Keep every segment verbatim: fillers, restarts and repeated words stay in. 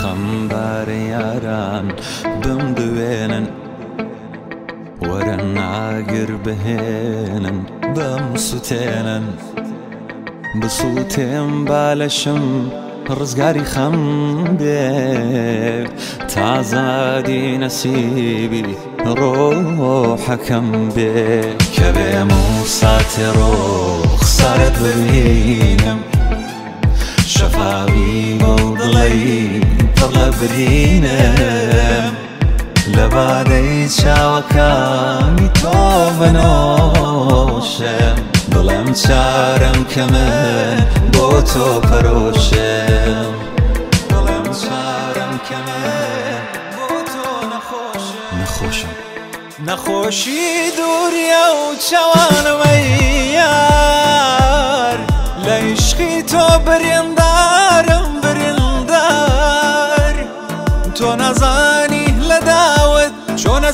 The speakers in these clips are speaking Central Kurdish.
خەمبارە یاران بمدوێنن وەرە ناگر بهێنن بەم سوتێنن بسووتێم بالەشم ڕزگاری خەم بێ تازادی نەسیبی ڕۆحەکەم بێ کە بێم و ساتێ ڕۆخسارت ببینم شەفاوی بەو دڵی پڕ لە برینم لە بادەی چاوەکانی تۆ بنۆشم دڵم چارەم کە من بۆ تۆ پەرۆشم دڵم چارەم کە من بۆ تۆ نەخۆشم نەخۆشم نەخۆشی دووریە و چاوانەوەی یار لە عیشقی تۆ بریندارم بریندار تۆ نەزانی لە داوت چۆن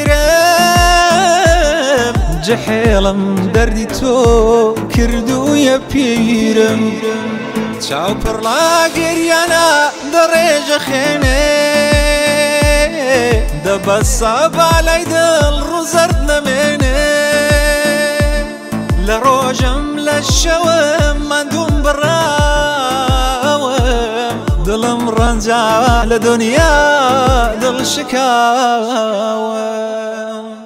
ئەسیرم جەحێڵم دەردی تۆ کردوویە پیرم چاو پڕ لا گریانە دەڕێژە خێنێ دەبەسە بالای دڵ ڕوو زەرد نەمێنێ لە ڕۆژەم لە شەوەم ماندووم بڕاوم دڵم ڕەنجا لە دنیا دڵ شکاوم